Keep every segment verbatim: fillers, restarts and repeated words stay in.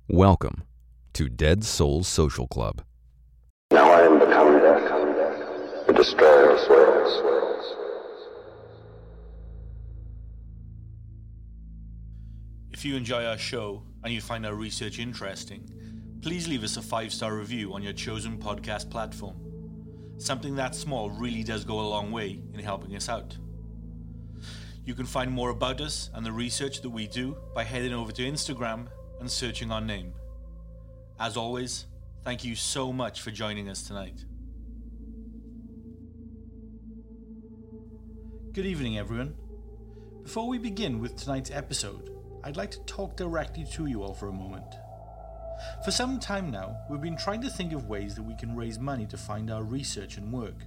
Welcome to Dead Souls Social Club. Now I am become death, the destroyer of worlds. If you enjoy our show and you find our research interesting, please leave us a five-star review on your chosen podcast platform. Something that small really does go a long way in helping us out. You can find more about us and the research that we do by heading over to Instagram and searching our name. As always, thank you so much for joining us tonight. Good evening, everyone. Before we begin with tonight's episode, I'd like to talk directly to you all for a moment. For some time now, we've been trying to think of ways that we can raise money to fund our research and work.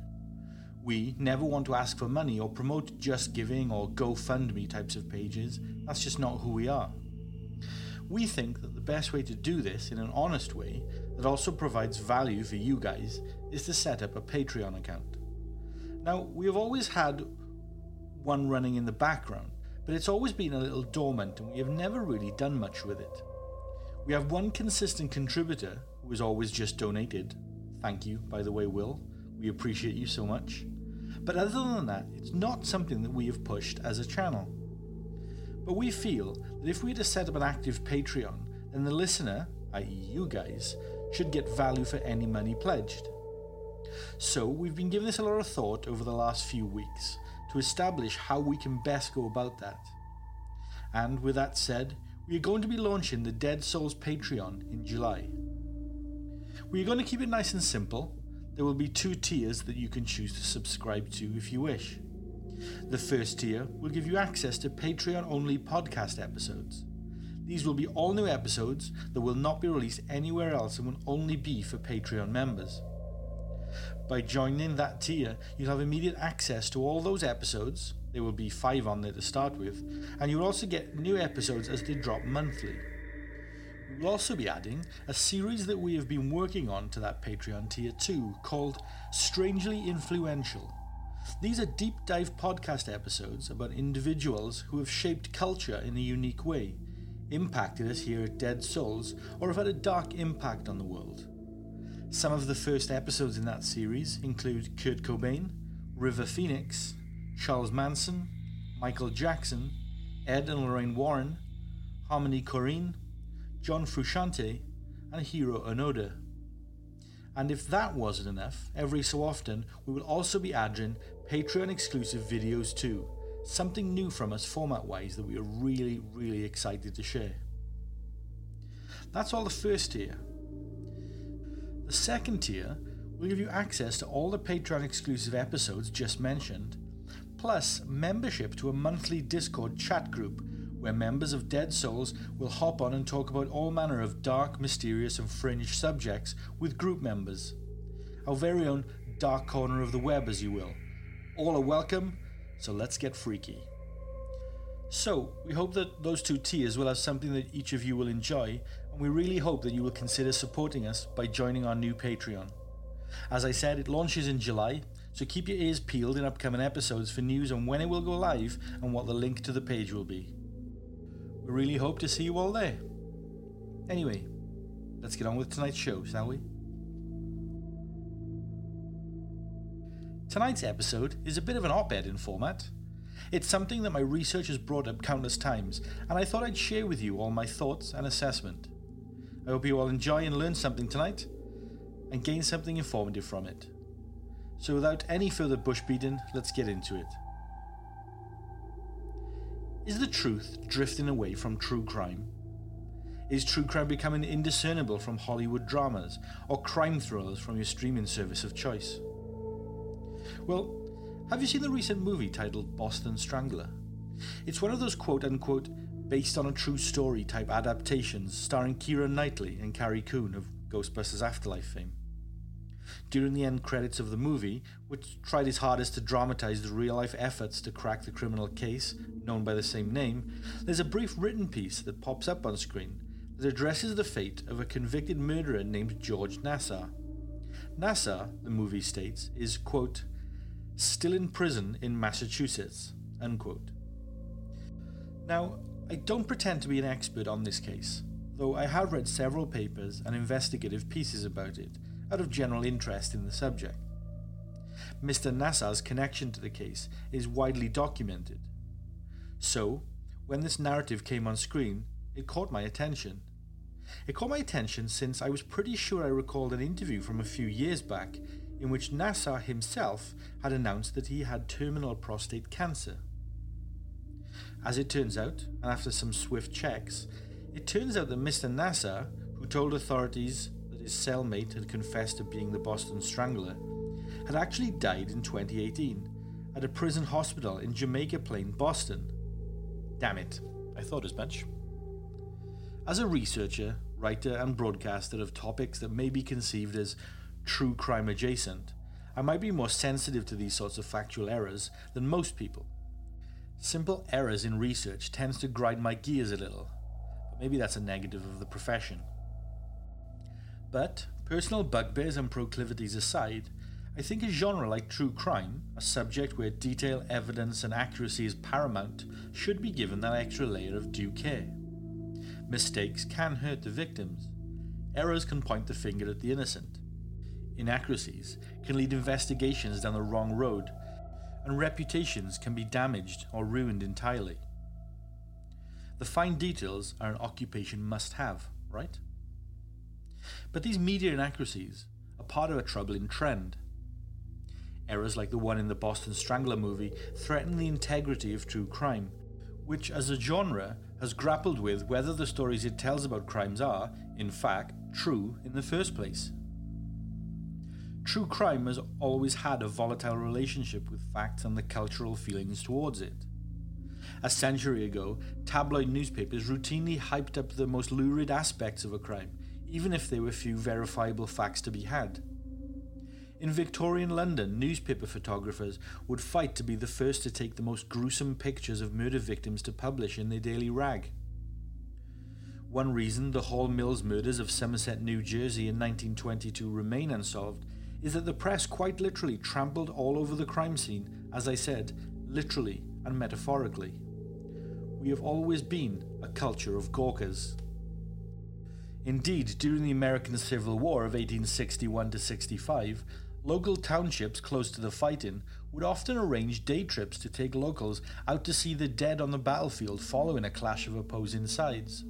We never want to ask for money or promote Just Giving or GoFundMe types of pages. That's just not who we are. We think that the best way to do this in an honest way that also provides value for you guys is to set up a Patreon account. Now, we have always had one running in the background, but it's always been a little dormant and we have never really done much with it. We have one consistent contributor who has always just donated. Thank you, by the way, Will. We appreciate you so much. But other than that, it's not something that we have pushed as a channel. But we feel that if we were to set up an active Patreon, then the listener, that is you guys, should get value for any money pledged. So we've been giving this a lot of thought over the last few weeks to establish how we can best go about that. And with that said, we are going to be launching the Dead Souls Patreon in July. We are going to keep it nice and simple. There will be two tiers that you can choose to subscribe to if you wish. The first tier will give you access to Patreon-only podcast episodes. These will be all new episodes that will not be released anywhere else and will only be for Patreon members. By joining that tier, you'll have immediate access to all those episodes. There will be five on there to start with, and you'll also get new episodes as they drop monthly. We will also be adding a series that we have been working on to that Patreon tier too, called Strangely Influential. These are deep dive podcast episodes about individuals who have shaped culture in a unique way, impacted us here at Dead Souls, or have had a dark impact on the world. Some of the first episodes in that series include Kurt Cobain, River Phoenix, Charles Manson, Michael Jackson, Ed and Lorraine Warren, Harmony Korine, John Frusciante, and Hiro Onoda. And if that wasn't enough, every so often we will also be adding Patreon exclusive videos too, something new from us format wise that we are really, really excited to share. That's all the first tier. The second tier will give you access to all the Patreon exclusive episodes just mentioned, plus membership to a monthly Discord chat group where members of Dead Souls will hop on and talk about all manner of dark, mysterious and fringe subjects with group members. Our very own dark corner of the web, as you will. All are welcome, so let's get freaky. So, we hope that those two tiers will have something that each of you will enjoy, and we really hope that you will consider supporting us by joining our new Patreon. As I said, it launches in July, so keep your ears peeled in upcoming episodes for news on when it will go live and what the link to the page will be. We really hope to see you all there. Anyway, let's get on with tonight's show, shall we? Tonight's episode is a bit of an op-ed in format. It's something that my research has brought up countless times, and I thought I'd share with you all my thoughts and assessment. I hope you all enjoy and learn something tonight, and gain something informative from it. So without any further bush beating, let's get into it. Is the truth drifting away from true crime? Is true crime becoming indiscernible from Hollywood dramas or crime thrillers from your streaming service of choice? Well, have you seen the recent movie titled Boston Strangler? It's one of those quote-unquote based on a true story type adaptations starring Keira Knightley and Carrie Coon of Ghostbusters Afterlife fame. During the end credits of the movie, which tried its hardest to dramatize the real-life efforts to crack the criminal case, known by the same name, there's a brief written piece that pops up on screen that addresses the fate of a convicted murderer named George Nassar. Nassar, the movie states, is, quote, still in prison in Massachusetts, unquote. Now, I don't pretend to be an expert on this case, though I have read several papers and investigative pieces about it out of general interest in the subject. Mister Nassar's connection to the case is widely documented. So, when this narrative came on screen, it caught my attention. It caught my attention since I was pretty sure I recalled an interview from a few years back in which Nassar himself had announced that he had terminal prostate cancer. As it turns out, and after some swift checks, it turns out that Mister Nassar, who told authorities that his cellmate had confessed to being the Boston Strangler, had actually died in twenty eighteen at a prison hospital in Jamaica Plain, Boston. Damn it, I thought as much. As a researcher, writer and broadcaster of topics that may be conceived as true crime adjacent, I might be more sensitive to these sorts of factual errors than most people. Simple errors in research tends to grind my gears a little, but maybe that's a negative of the profession. But, personal bugbears and proclivities aside, I think a genre like true crime, a subject where detail, evidence and accuracy is paramount, should be given that extra layer of due care. Mistakes can hurt the victims. Errors can point the finger at the innocent. Inaccuracies can lead investigations down the wrong road, and reputations can be damaged or ruined entirely. The fine details are an occupation must-have, right? But these media inaccuracies are part of a troubling trend. Errors like the one in the Boston Strangler movie threaten the integrity of true crime, which as a genre has grappled with whether the stories it tells about crimes are, in fact, true in the first place. True crime has always had a volatile relationship with facts and the cultural feelings towards it. A century ago, tabloid newspapers routinely hyped up the most lurid aspects of a crime, even if there were few verifiable facts to be had. In Victorian London, newspaper photographers would fight to be the first to take the most gruesome pictures of murder victims to publish in their daily rag. One reason the Hall Mills murders of Somerset, New Jersey in nineteen twenty-two remain unsolved is that the press quite literally trampled all over the crime scene, as I said, literally and metaphorically. We have always been a culture of gawkers. Indeed, during the American Civil War of eighteen sixty-one to sixty-five, local townships close to the fighting would often arrange day trips to take locals out to see the dead on the battlefield following a clash of opposing sides.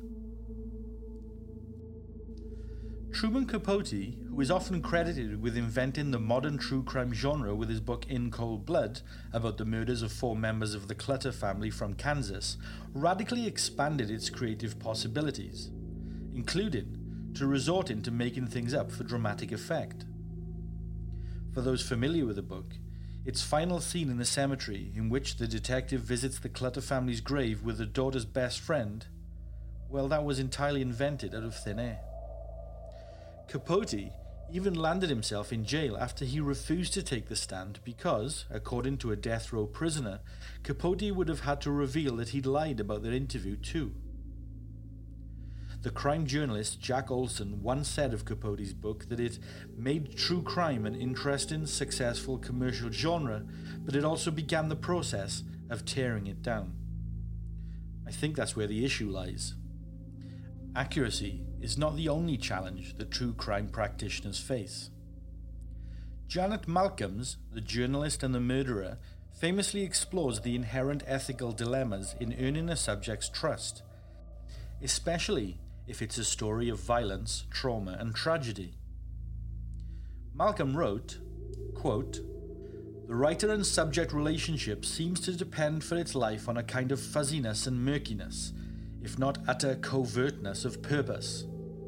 Truman Capote, who is often credited with inventing the modern true crime genre with his book In Cold Blood, about the murders of four members of the Clutter family from Kansas, radically expanded its creative possibilities, including to resorting to making things up for dramatic effect. For those familiar with the book, its final scene in the cemetery, in which the detective visits the Clutter family's grave with the daughter's best friend, well, that was entirely invented out of thin air. Capote even landed himself in jail after he refused to take the stand because, according to a death row prisoner, Capote would have had to reveal that he'd lied about their interview too. The crime journalist Jack Olson once said of Capote's book that it made true crime an interesting, successful commercial genre, but it also began the process of tearing it down. I think that's where the issue lies. Accuracy is not the only challenge that true crime practitioners face. Janet Malcolms, the journalist and the murderer, famously explores the inherent ethical dilemmas in earning a subject's trust, especially if it's a story of violence, trauma, and tragedy. Malcolm wrote, quote, "The writer and subject relationship seems to depend for its life on a kind of fuzziness and murkiness, if not utter covertness of purpose."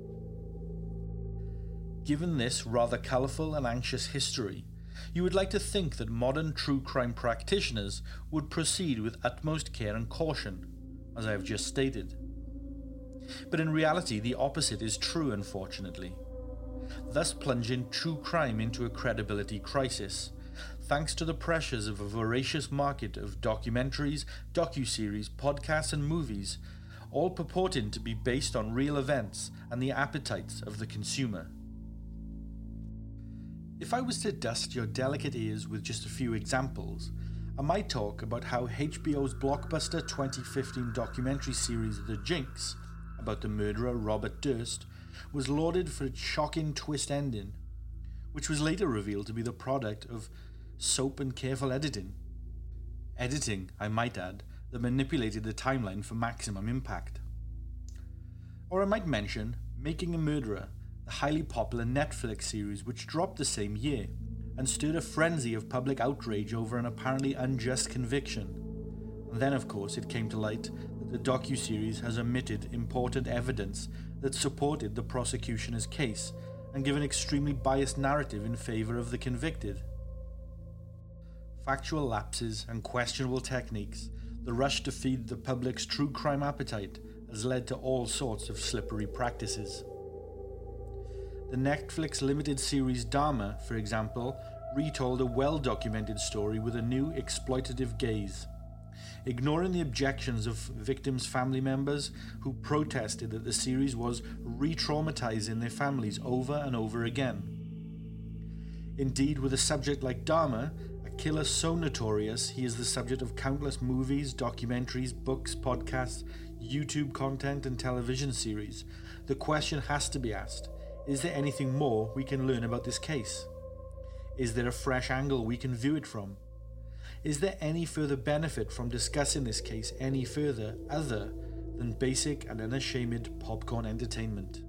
Given this rather colourful and anxious history, you would like to think that modern true crime practitioners would proceed with utmost care and caution, as I have just stated. But in reality, the opposite is true, unfortunately, thus plunging true crime into a credibility crisis, thanks to the pressures of a voracious market of documentaries, docuseries, podcasts and movies, all purporting to be based on real events and the appetites of the consumer. If I was to dust your delicate ears with just a few examples, I might talk about how H B O's blockbuster twenty fifteen documentary series The Jinx, about the murderer Robert Durst was lauded for its shocking twist ending, which was later revealed to be the product of soap and careful editing. Editing, I might add, that manipulated the timeline for maximum impact. Or I might mention Making a Murderer, the highly popular Netflix series which dropped the same year and stirred a frenzy of public outrage over an apparently unjust conviction. And then, of course, it came to light that the docuseries has omitted important evidence that supported the prosecution's case and given an extremely biased narrative in favour of the convicted. Factual lapses and questionable techniques, the rush to feed the public's true crime appetite has led to all sorts of slippery practices. The Netflix limited series Dahmer, for example, retold a well-documented story with a new exploitative gaze, ignoring the objections of victims' family members who protested that the series was re-traumatizing their families over and over again. Indeed, with a subject like Dahmer, a killer so notorious he is the subject of countless movies, documentaries, books, podcasts, YouTube content and television series, the question has to be asked, is there anything more we can learn about this case? Is there a fresh angle we can view it from? Is there any further benefit from discussing this case any further other than basic and unashamed popcorn entertainment?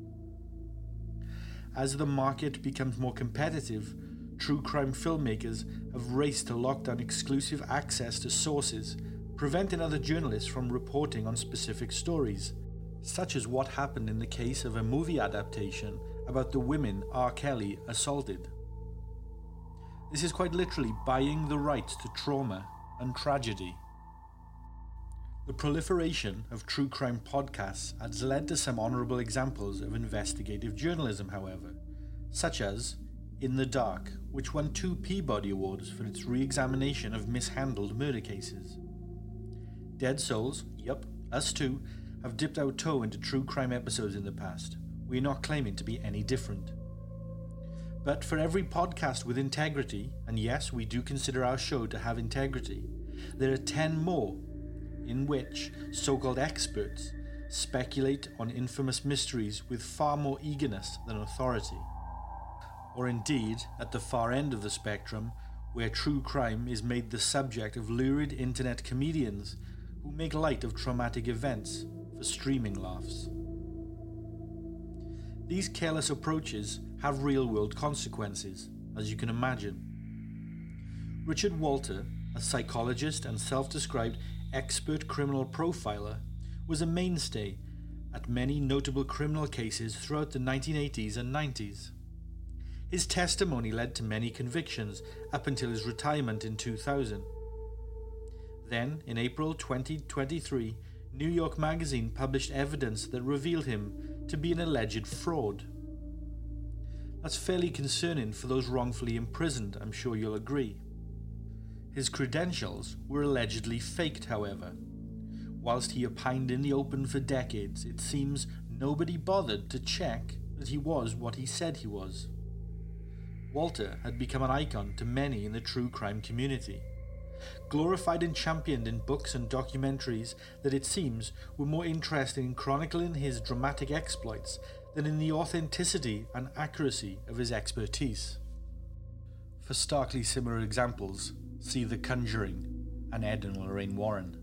As the market becomes more competitive, true crime filmmakers have raced to lock down exclusive access to sources, preventing other journalists from reporting on specific stories, such as what happened in the case of a movie adaptation about the women R. Kelly assaulted. This is quite literally buying the rights to trauma and tragedy. The proliferation of true crime podcasts has led to some honourable examples of investigative journalism, however, such as In the Dark, which won two Peabody Awards for its re-examination of mishandled murder cases. Dead Souls, yup, us too, have dipped our toe into true crime episodes in the past. We are not claiming to be any different. But for every podcast with integrity, and yes, we do consider our show to have integrity, there are ten more in which so-called experts speculate on infamous mysteries with far more eagerness than authority. Or indeed, at the far end of the spectrum, where true crime is made the subject of lurid internet comedians who make light of traumatic events for streaming laughs. These careless approaches have real-world consequences, as you can imagine. Richard Walter, a psychologist and self-described expert criminal profiler, was a mainstay at many notable criminal cases throughout the nineteen eighties and nineties. His testimony led to many convictions up until his retirement in two thousand. Then, in April twenty twenty-three, New York Magazine published evidence that revealed him to be an alleged fraud. That's fairly concerning for those wrongfully imprisoned, I'm sure you'll agree. His credentials were allegedly faked, however. Whilst he opined in the open for decades, it seems nobody bothered to check that he was what he said he was. Walter had become an icon to many in the true crime community, glorified and championed in books and documentaries that it seems were more interested in chronicling his dramatic exploits than in the authenticity and accuracy of his expertise. For starkly similar examples, see The Conjuring and Ed and Lorraine Warren.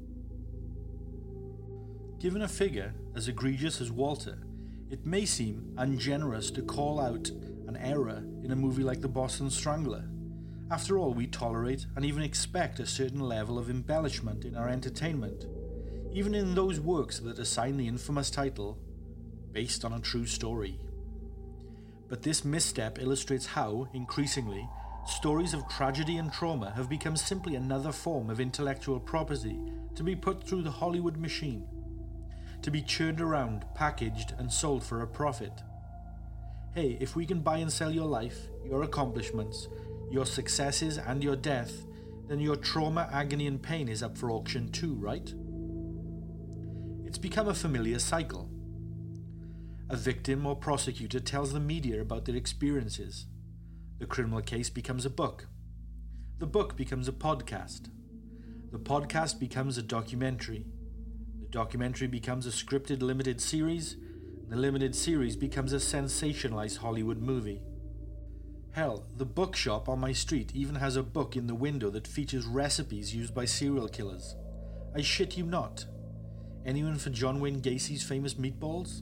Given a figure as egregious as Walter, it may seem ungenerous to call out an error in a movie like The Boston Strangler. After all, we tolerate and even expect a certain level of embellishment in our entertainment, even in those works that assign the infamous title, based on a true story. But this misstep illustrates how, increasingly, stories of tragedy and trauma have become simply another form of intellectual property to be put through the Hollywood machine, to be churned around, packaged, and sold for a profit. Hey, if we can buy and sell your life, your accomplishments, your successes and your death, then your trauma, agony and pain is up for auction too, right? It's become a familiar cycle. A victim or prosecutor tells the media about their experiences. The criminal case becomes a book. The book becomes a podcast. The podcast becomes a documentary. The documentary becomes a scripted limited series, and the limited series becomes a sensationalized Hollywood movie. Hell, the bookshop on my street even has a book in the window that features recipes used by serial killers. I shit you not. Anyone for John Wayne Gacy's famous meatballs?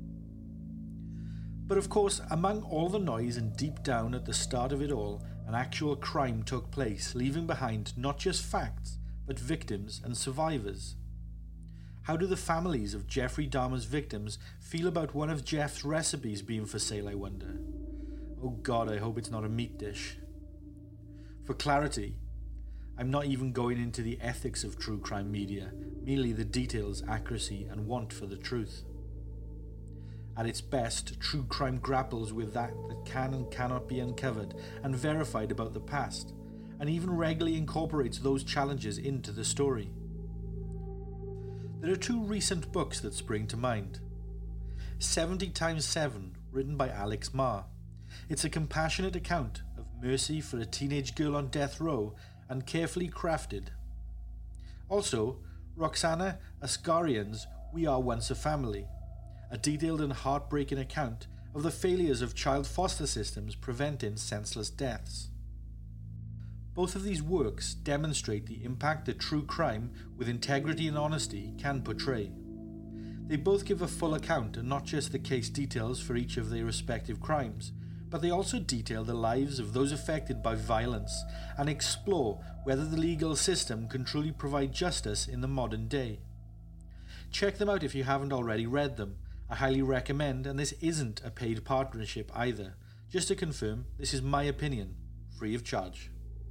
But of course, among all the noise and deep down at the start of it all, an actual crime took place, leaving behind not just facts, but victims and survivors. How do the families of Jeffrey Dahmer's victims feel about one of Jeff's recipes being for sale, I wonder? Oh God, I hope it's not a meat dish. For clarity, I'm not even going into the ethics of true crime media, merely the details, accuracy, and want for the truth. At its best, true crime grapples with that that can and cannot be uncovered and verified about the past, and even regularly incorporates those challenges into the story. There are two recent books that spring to mind. seventy times seven, written by Alex Marr. It's a compassionate account of mercy for a teenage girl on death row and carefully crafted. Also, Roxana Asgharian's We Are Once a Family, a detailed and heartbreaking account of the failures of child foster systems preventing senseless deaths. Both of these works demonstrate the impact that true crime with integrity and honesty can portray. They both give a full account and not just the case details for each of their respective crimes, but they also detail the lives of those affected by violence and explore whether the legal system can truly provide justice in the modern day. Check them out if you haven't already read them. I highly recommend, and this isn't a paid partnership either. Just to confirm, this is my opinion, free of charge.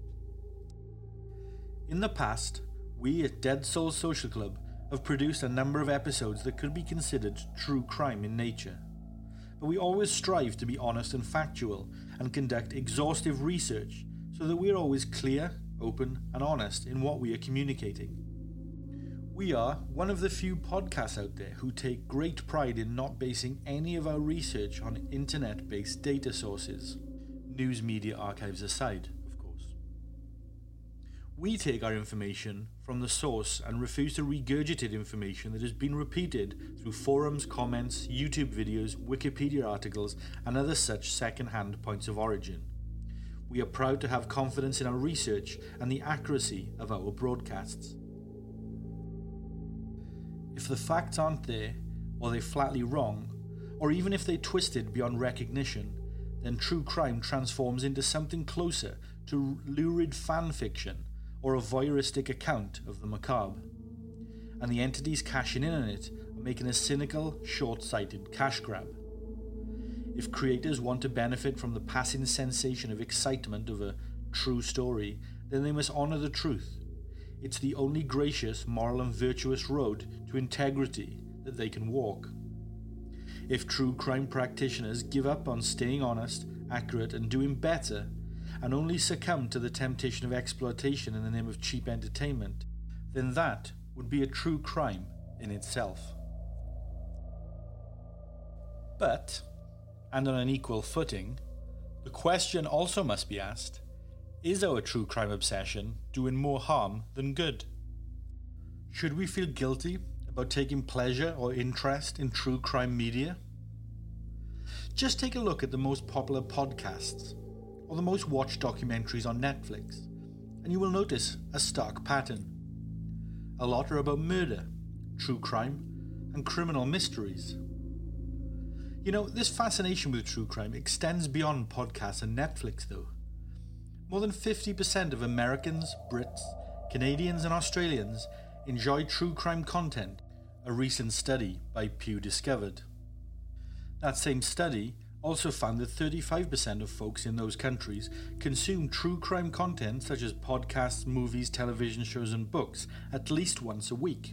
In the past, we at Dead Souls Social Club have produced a number of episodes that could be considered true crime in nature. But we always strive to be honest and factual and conduct exhaustive research so that we're always clear, open, and honest in what we are communicating. We are one of the few podcasts out there who take great pride in not basing any of our research on internet-based data sources, news media archives aside, of course. We take our information from the source and refuse to regurgitate information that has been repeated through forums, comments, YouTube videos, Wikipedia articles, and other such second-hand points of origin. We are proud to have confidence in our research and the accuracy of our broadcasts. If the facts aren't there, or they're flatly wrong, or even if they're twisted beyond recognition, then true crime transforms into something closer to lurid fan fiction or a voyeuristic account of the macabre. And the entities cashing in on it are making a cynical, short-sighted cash grab. If creators want to benefit from the passing sensation of excitement of a true story, then they must honour the truth. It's the only gracious, moral and virtuous road to integrity that they can walk. If true crime practitioners give up on staying honest, accurate and doing better, and only succumb to the temptation of exploitation in the name of cheap entertainment, then that would be a true crime in itself. But, and on an equal footing, the question also must be asked, is our true crime obsession doing more harm than good? Should we feel guilty about taking pleasure or interest in true crime media? Just take a look at the most popular podcasts or the most watched documentaries on Netflix, and you will notice a stark pattern. A lot are about murder, true crime, and criminal mysteries. You know, this fascination with true crime extends beyond podcasts and Netflix though. More than fifty percent of Americans, Brits, Canadians and Australians enjoy true crime content, a recent study by Pew discovered. That same study also found that thirty-five percent of folks in those countries consume true crime content such as podcasts, movies, television shows and books at least once a week.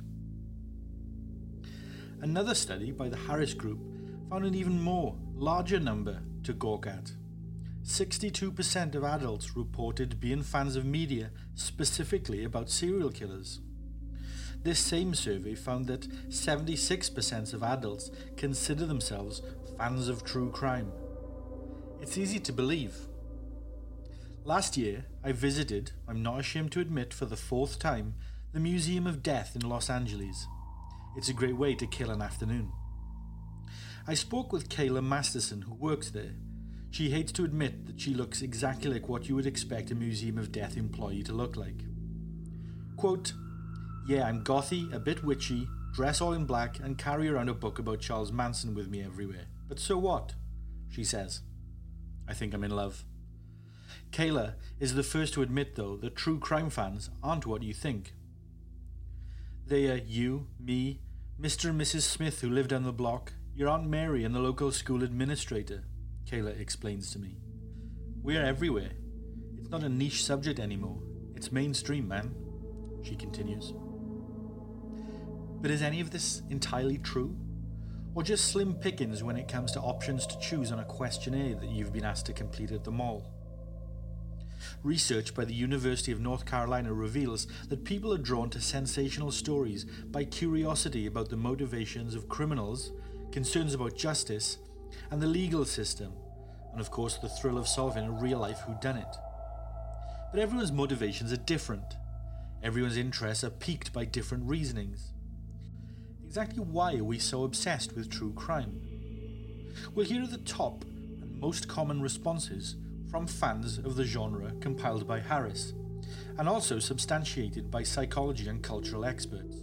Another study by the Harris Group found an even more, larger number to gawk at. sixty-two percent of adults reported being fans of media specifically about serial killers. This same survey found that seventy-six percent of adults consider themselves fans of true crime. It's easy to believe. Last year, I visited, I'm not ashamed to admit for the fourth time, the Museum of Death in Los Angeles. It's a great way to kill an afternoon. I spoke with Kayla Masterson, who works there. She hates to admit that she looks exactly like what you would expect a Museum of Death employee to look like. Quote, "Yeah, I'm gothy, a bit witchy, dress all in black, and carry around a book about Charles Manson with me everywhere. But so what?" she says. I think I'm in love. Kayla is the first to admit, though, that true crime fans aren't what you think. They are you, me, Mister and Missus Smith who live down the block, your Aunt Mary and the local school administrator, Kayla explains to me. We're everywhere. It's not a niche subject anymore. It's mainstream, man, she continues. But is any of this entirely true? Or just slim pickings when it comes to options to choose on a questionnaire that you've been asked to complete at the mall? Research by the University of North Carolina reveals that people are drawn to sensational stories by curiosity about the motivations of criminals, concerns about justice, and the legal system, and of course the thrill of solving a real-life whodunit. But everyone's motivations are different. Everyone's interests are piqued by different reasonings. Exactly why are we so obsessed with true crime? Well, here are the top and most common responses from fans of the genre compiled by Harris, and also substantiated by psychology and cultural experts.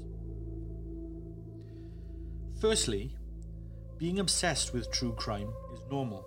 Firstly, being obsessed with true crime is normal.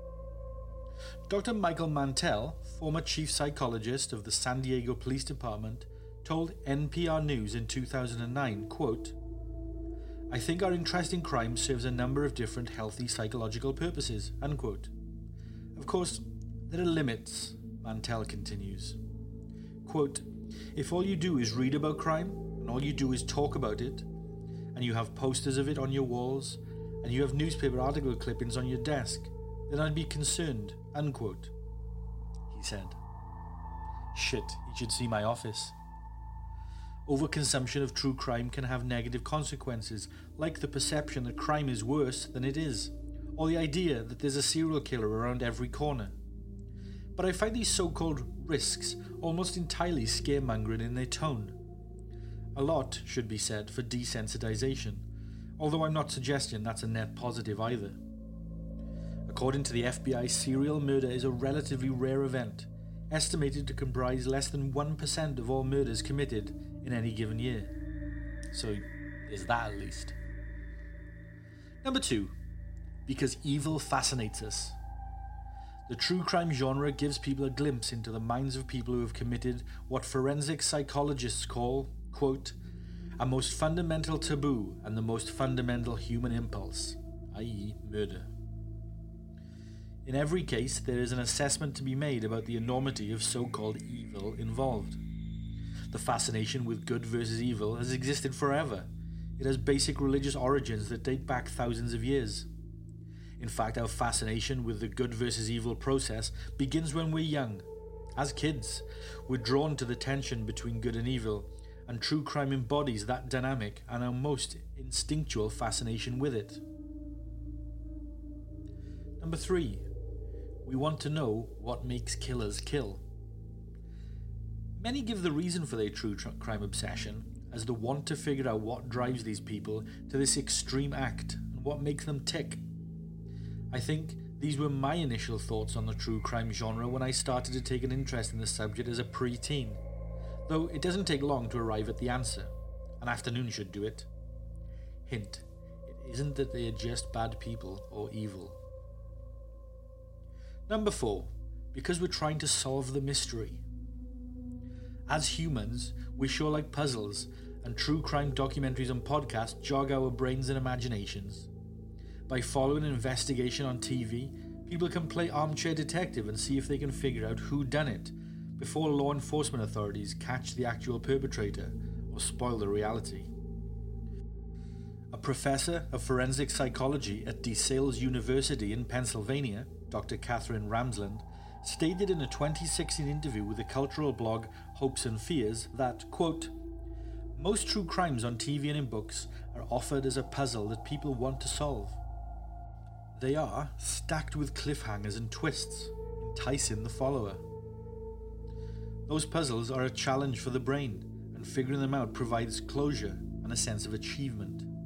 Doctor Michael Mantell, former chief psychologist of the San Diego Police Department, told N P R News in two thousand nine, quote, "I think our interest in crime serves a number of different healthy psychological purposes," unquote. Of course, there are limits, Mantell continues. Quote, "If all you do is read about crime, and all you do is talk about it, and you have posters of it on your walls, and you have newspaper article clippings on your desk, then I'd be concerned," unquote, he said. Shit, you should see my office. Overconsumption of true crime can have negative consequences, like the perception that crime is worse than it is, or the idea that there's a serial killer around every corner. But I find these so-called risks almost entirely scaremongering in their tone. A lot should be said for desensitization, although I'm not suggesting that's a net positive either. According to the F B I, serial murder is a relatively rare event, estimated to comprise less than one percent of all murders committed in any given year. So there's that at least. Number two, because evil fascinates us. The true crime genre gives people a glimpse into the minds of people who have committed what forensic psychologists call, quote, "a most fundamental taboo and the most fundamental human impulse," that is murder. In every case, there is an assessment to be made about the enormity of so-called evil involved. The fascination with good versus evil has existed forever. It has basic religious origins that date back thousands of years. In fact, our fascination with the good versus evil process begins when we're young. As kids, we're drawn to the tension between good and evil, and true crime embodies that dynamic and our most instinctual fascination with it. Number three, we want to know what makes killers kill. Many give the reason for their true tr- crime obsession as the want to figure out what drives these people to this extreme act and what makes them tick. I think these were my initial thoughts on the true crime genre when I started to take an interest in the subject as a pre-teen, though it doesn't take long to arrive at the answer. An afternoon should do it. Hint, it isn't that they are just bad people or evil. Number four, because we're trying to solve the mystery. As humans, we sure like puzzles, and true crime documentaries and podcasts jog our brains and imaginations. By following an investigation on T V, people can play armchair detective and see if they can figure out who done it before law enforcement authorities catch the actual perpetrator or spoil the reality. A professor of forensic psychology at DeSales University in Pennsylvania, Doctor Catherine Ramsland, stated in a twenty sixteen interview with the cultural blog Hopes and Fears that, quote, "Most true crimes on T V and in books are offered as a puzzle that people want to solve. They are stacked with cliffhangers and twists, enticing the follower. Those puzzles are a challenge for the brain, and figuring them out provides closure and a sense of achievement."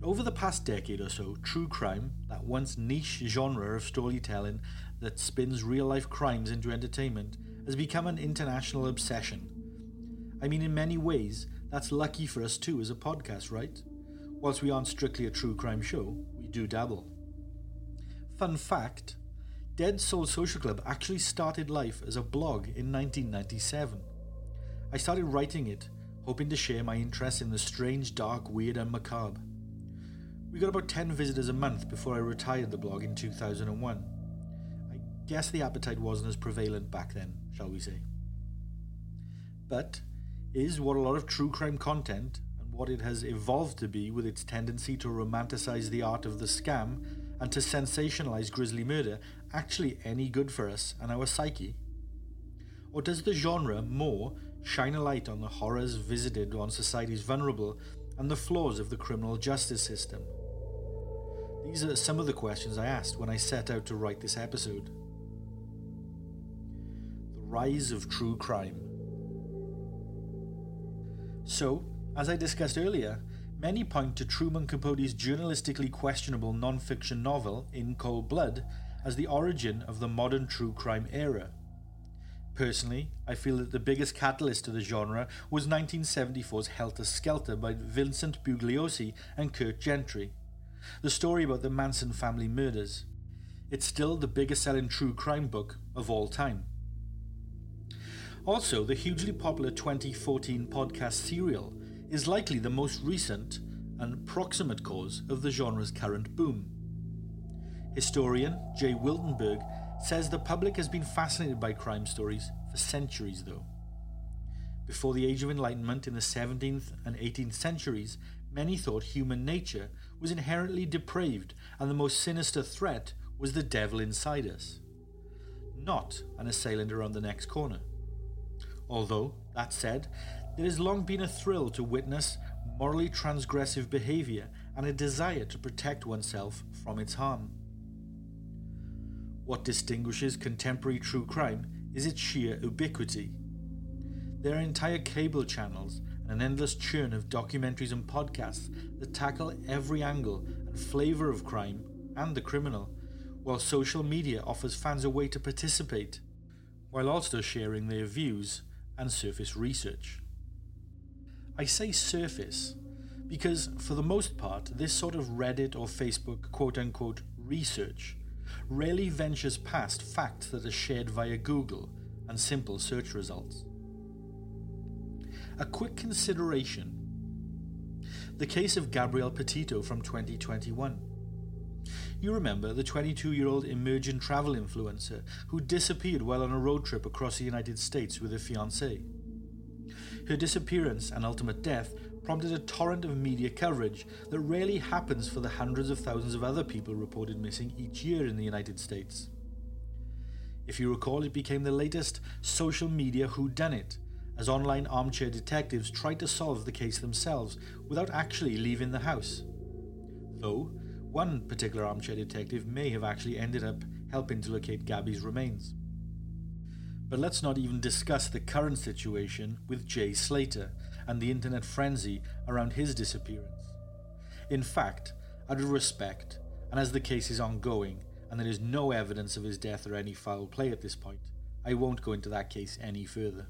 Over the past decade or so, true crime, that once niche genre of storytelling that spins real-life crimes into entertainment, has become an international obsession. I mean, in many ways, that's lucky for us too as a podcast, right? Whilst we aren't strictly a true crime show, we do dabble. Fun fact, Dead Soul Social Club actually started life as a blog in nineteen ninety-seven. I started writing it, hoping to share my interest in the strange, dark, weird and macabre. We got about ten visitors a month before I retired the blog in two thousand one. I guess the appetite wasn't as prevalent back then, shall we say. But is what a lot of true crime content and what it has evolved to be with its tendency to romanticize the art of the scam and to sensationalize grisly murder actually any good for us and our psyche? Or does the genre more shine a light on the horrors visited on society's vulnerable and the flaws of the criminal justice system? These are some of the questions I asked when I set out to write this episode. The rise of true crime. So, as I discussed earlier, many point to Truman Capote's journalistically questionable non-fiction novel, In Cold Blood, as the origin of the modern true crime era. Personally, I feel that the biggest catalyst to the genre was nineteen seventy-four's Helter Skelter by Vincent Bugliosi and Kurt Gentry, the story about the Manson family murders. It's still the biggest selling true crime book of all time. Also, the hugely popular twenty fourteen podcast Serial is likely the most recent and proximate cause of the genre's current boom. Historian Jay Wiltenberg says the public has been fascinated by crime stories for centuries though. Before the Age of Enlightenment in the seventeenth and eighteenth centuries, many thought human nature was inherently depraved and the most sinister threat was the devil inside us, not an assailant around the next corner. Although, that said, there has long been a thrill to witness morally transgressive behaviour and a desire to protect oneself from its harm. What distinguishes contemporary true crime is its sheer ubiquity. There are entire cable channels and an endless churn of documentaries and podcasts that tackle every angle and flavour of crime and the criminal, while social media offers fans a way to participate, while also sharing their views and surface research. I say surface because, for the most part, this sort of Reddit or Facebook quote-unquote research rarely ventures past facts that are shared via Google and simple search results. A quick consideration. The case of Gabrielle Petito from twenty twenty-one. You remember the twenty-two-year-old emerging travel influencer who disappeared while on a road trip across the United States with her fiancé. Her disappearance and ultimate death prompted a torrent of media coverage that rarely happens for the hundreds of thousands of other people reported missing each year in the United States. If you recall, it became the latest social media whodunit, as online armchair detectives tried to solve the case themselves without actually leaving the house. Though, one particular armchair detective may have actually ended up helping to locate Gabby's remains. But let's not even discuss the current situation with Jay Slater and the internet frenzy around his disappearance. In fact, out of respect, and as the case is ongoing and there is no evidence of his death or any foul play at this point, I won't go into that case any further.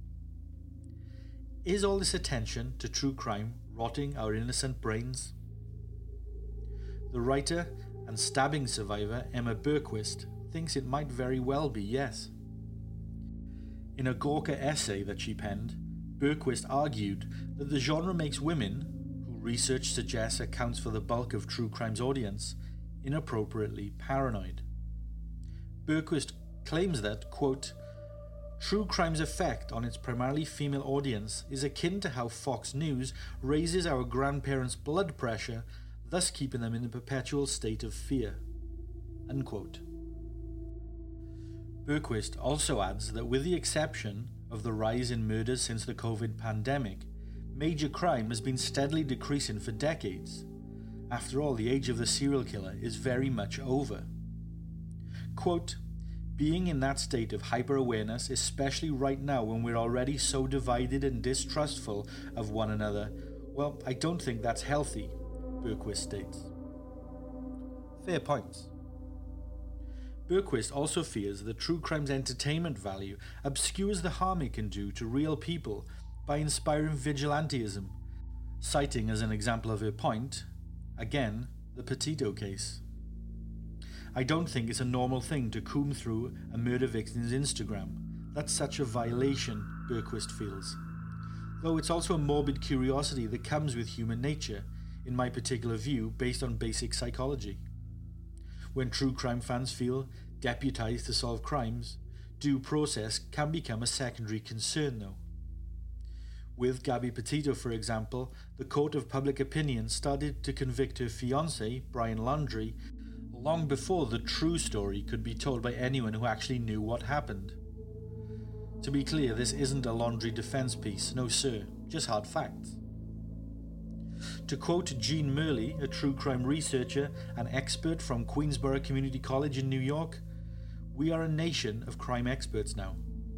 Is all this attention to true crime rotting our innocent brains? The writer and stabbing survivor Emma Berquist thinks it might very well be yes. In a Gawker essay that she penned, Berquist argued that the genre makes women, who research suggests accounts for the bulk of true crime's audience, inappropriately paranoid. Berquist claims that, quote, true crime's effect on its primarily female audience is akin to how Fox News raises our grandparents' blood pressure, thus keeping them in a perpetual state of fear. Unquote. Berquist also adds that with the exception of the rise in murders since the COVID pandemic, major crime has been steadily decreasing for decades. After all, the age of the serial killer is very much over. Quote, being in that state of hyper-awareness, especially right now when we're already so divided and distrustful of one another, well, I don't think that's healthy. Berquist states. Fair points. Berquist also fears that true crime's entertainment value obscures the harm it can do to real people by inspiring vigilantism, citing as an example of her point, again, the Petito case. I don't think it's a normal thing to comb through a murder victim's Instagram. That's such a violation, Berquist feels. Though it's also a morbid curiosity that comes with human nature, in my particular view, based on basic psychology. When true crime fans feel deputized to solve crimes, due process can become a secondary concern though. With Gabby Petito, for example, the court of public opinion started to convict her fiancé, Brian Laundrie, long before the true story could be told by anyone who actually knew what happened. To be clear, this isn't a Laundrie defense piece, no sir, just hard facts. To quote Jean Murley, a true crime researcher and expert from Queensborough Community College in New York, we are a nation of crime experts now.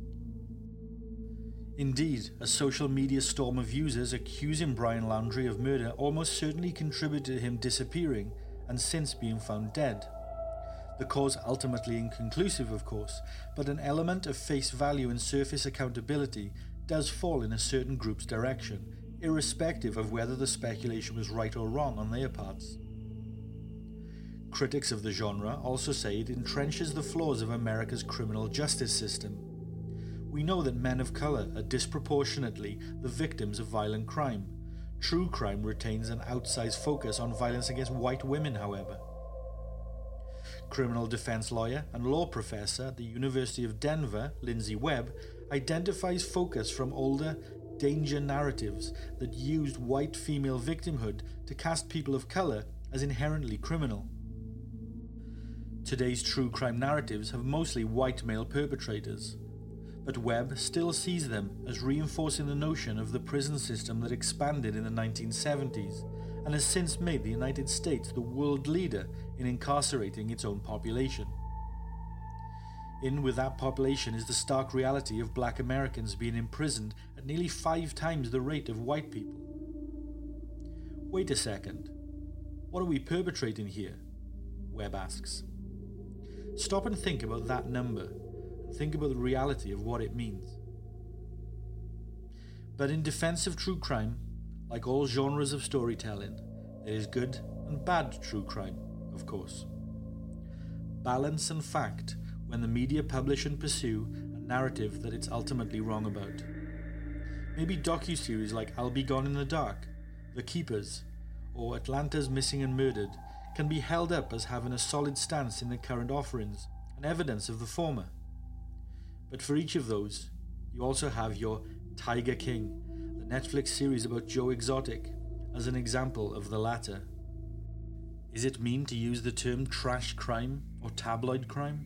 Indeed, a social media storm of users accusing Brian Laundrie of murder almost certainly contributed to him disappearing and since being found dead. The cause ultimately inconclusive, of course, but an element of face value and surface accountability does fall in a certain group's direction, irrespective of whether the speculation was right or wrong on their parts. Critics of the genre also say it entrenches the flaws of America's criminal justice system. We know that men of colour are disproportionately the victims of violent crime. True crime retains an outsized focus on violence against white women, however. Criminal defense lawyer and law professor at the University of Denver, Lindsay Webb, identifies focus from older danger narratives that used white female victimhood to cast people of colour as inherently criminal. Today's true crime narratives have mostly white male perpetrators, but Webb still sees them as reinforcing the notion of the prison system that expanded in the nineteen seventies and has since made the United States the world leader in incarcerating its own population. In with that population is the stark reality of black Americans being imprisoned at nearly five times the rate of white people. Wait a second. What are we perpetrating here? Webb asks. Stop and think about that number, and think about the reality of what it means. But in defense of true crime, like all genres of storytelling, there is good and bad true crime, of course. Balance and fact when the media publish and pursue a narrative that it's ultimately wrong about. Maybe docuseries like I'll Be Gone in the Dark, The Keepers, or Atlanta's Missing and Murdered can be held up as having a solid stance in the current offerings and evidence of the former. But for each of those, you also have your Tiger King, the Netflix series about Joe Exotic, as an example of the latter. Is it mean to use the term trash crime or tabloid crime?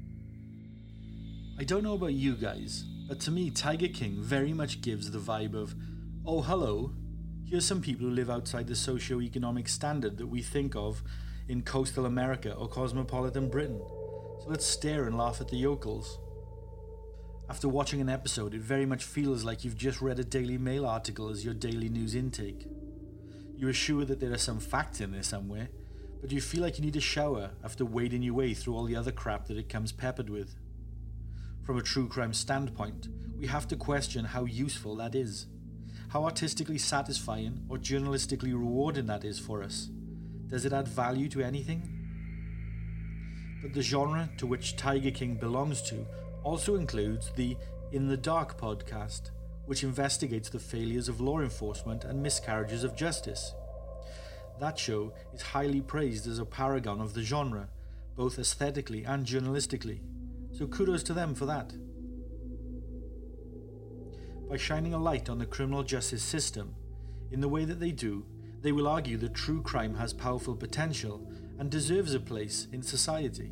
I don't know about you guys, but to me Tiger King very much gives the vibe of, oh hello, here's some people who live outside the socio-economic standard that we think of in coastal America or cosmopolitan Britain, so let's stare and laugh at the yokels. After watching an episode, it very much feels like you've just read a Daily Mail article as your daily news intake. You are sure that there are some facts in there somewhere, but you feel like you need a shower after wading your way through all the other crap that it comes peppered with. From a true crime standpoint, we have to question how useful that is, how artistically satisfying or journalistically rewarding that is for us. Does it add value to anything? But the genre to which Tiger King belongs to also includes the In the Dark podcast, which investigates the failures of law enforcement and miscarriages of justice. That show is highly praised as a paragon of the genre, both aesthetically and journalistically, so kudos to them for that. By shining a light on the criminal justice system, in the way that they do, they will argue that true crime has powerful potential and deserves a place in society.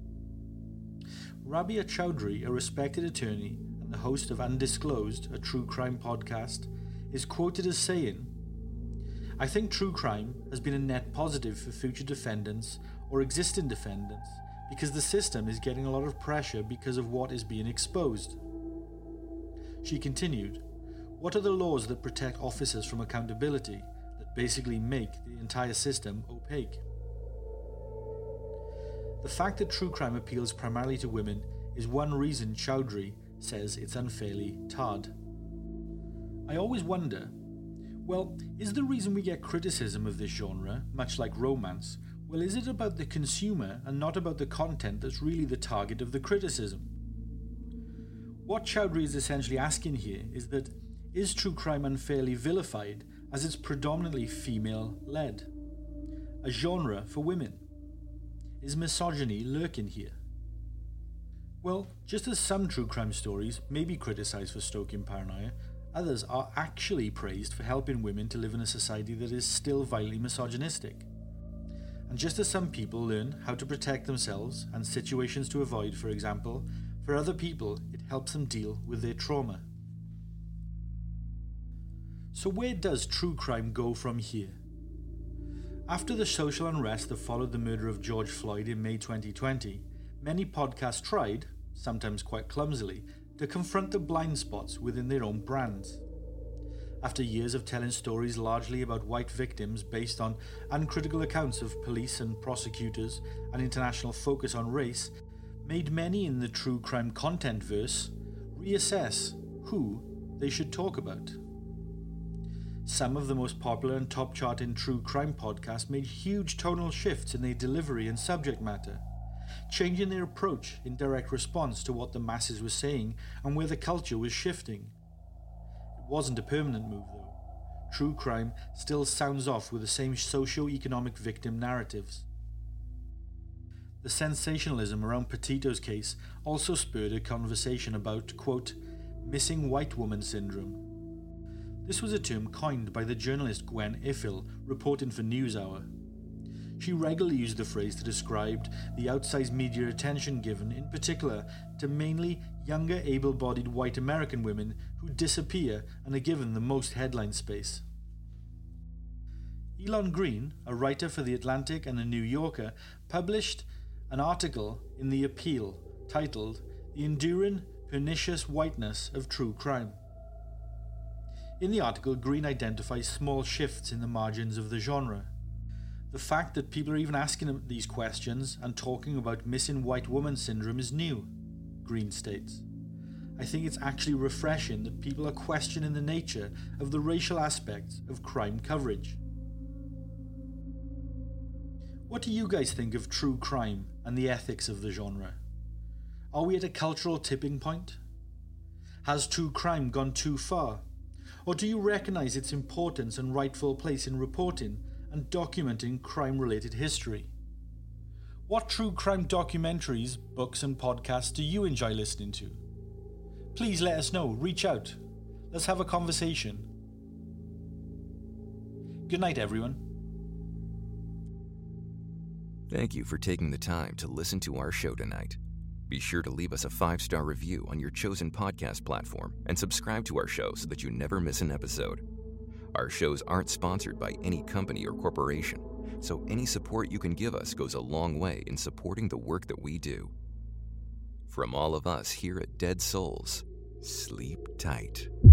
Rabia Chaudhry, a respected attorney and the host of Undisclosed, a true crime podcast, is quoted as saying, "I think true crime has been a net positive for future defendants or existing defendants because the system is getting a lot of pressure because of what is being exposed." She continued, "What are the laws that protect officers from accountability, that basically make the entire system opaque. The fact that true crime appeals primarily to women is one reason Chowdhury says it's unfairly tarred. I always wonder, well, is the reason we get criticism of this genre, much like romance, well, is it about the consumer and not about the content that's really the target of the criticism? What Chowdhury is essentially asking here is that, is true crime unfairly vilified as it's predominantly female-led? A genre for women? Is misogyny lurking here? Well, just as some true crime stories may be criticised for stoking paranoia, others are actually praised for helping women to live in a society that is still violently misogynistic. And just as some people learn how to protect themselves and situations to avoid, for example, for other people it helps them deal with their trauma. So where does true crime go from here? After the social unrest that followed the murder of George Floyd in May twenty twenty, many podcasts tried, sometimes quite clumsily, to confront the blind spots within their own brands. After years of telling stories largely about white victims based on uncritical accounts of police and prosecutors and international focus on race, made many in the true crime content verse reassess who they should talk about. Some of the most popular and top charting true crime podcasts made huge tonal shifts in their delivery and subject matter, changing their approach in direct response to what the masses were saying and where the culture was shifting. It wasn't a permanent move though. True crime still sounds off with the same socio-economic victim narratives. The sensationalism around Petito's case also spurred a conversation about, quote, missing white woman syndrome. This was a term coined by the journalist Gwen Ifill, reporting for NewsHour. She regularly used the phrase to describe the outsized media attention given, in particular, to mainly younger able-bodied white American women who disappear and are given the most headline space. Elon Green, a writer for The Atlantic and The New Yorker, published an article in The Appeal titled The Enduring Pernicious Whiteness of True Crime. In the article, Green identifies small shifts in the margins of the genre. The fact that people are even asking these questions and talking about missing white woman syndrome is new, Green states. I think it's actually refreshing that people are questioning the nature of the racial aspects of crime coverage. What do you guys think of true crime and the ethics of the genre? Are we at a cultural tipping point? Has true crime gone too far? Or do you recognise its importance and rightful place in reporting and documenting crime-related history? What true crime documentaries, books and podcasts do you enjoy listening to? Please let us know, reach out. Let's have a conversation. Good night, everyone. Thank you for taking the time to listen to our show tonight. Be sure to leave us a five-star review on your chosen podcast platform and subscribe to our show so that you never miss an episode. Our shows aren't sponsored by any company or corporation, so any support you can give us goes a long way in supporting the work that we do. From all of us here at Dead Souls, sleep tight.